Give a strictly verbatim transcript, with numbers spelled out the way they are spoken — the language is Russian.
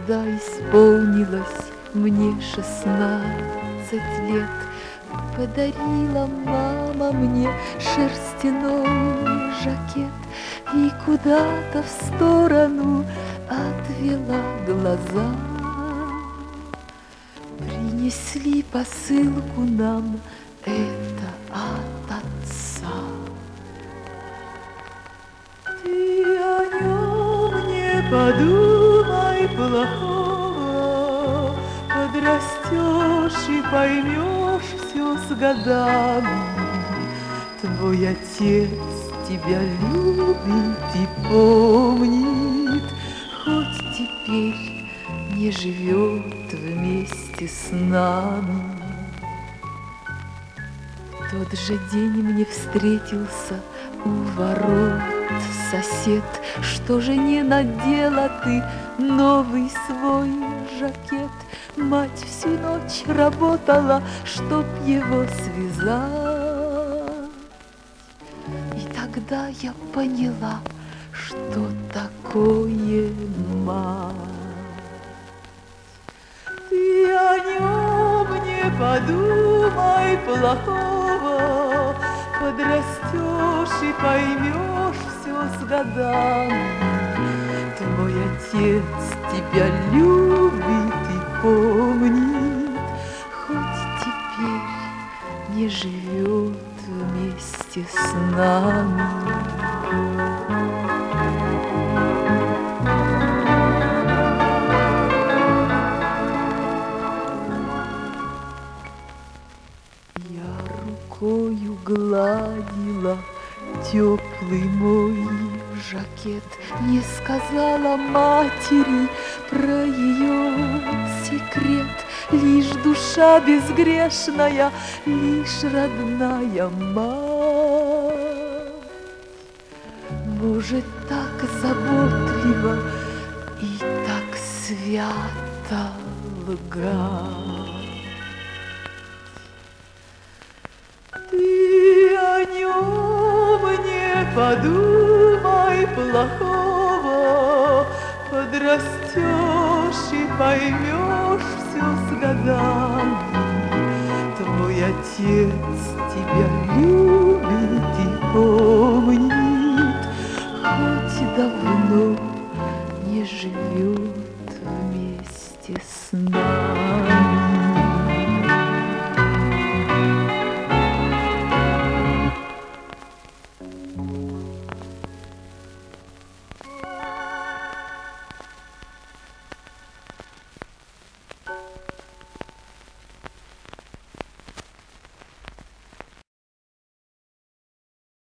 Когда исполнилось мне шестнадцать лет, подарила мама мне шерстяной жакет и куда-то в сторону отвела глаза. Принесли посылку нам, это от отца. Ты о нем не подумай плохого, подрастешь и поймешь все с годами. Твой отец тебя любит и помнит, хоть теперь не живет вместе с нами. В тот же день мне встретился у ворот сосед. Что же не надела ты новый свой жакет? Мать всю ночь работала, чтоб его связать. И тогда я поняла, что такое мать. Ты о нем не подумай плохого, подрастешь и поймешь все с годами. Твой отец тебя любит и помнит, хоть теперь не живет вместе с нами. Рукою гладила теплый мой жакет, не сказала матери про ее секрет. Лишь душа безгрешная, лишь родная мать может так заботливо и так свято лгать. Ты о нем не подумай плохого, подрастешь и поймешь все с годами. Твой отец тебя любит и помнит, хоть давно не живет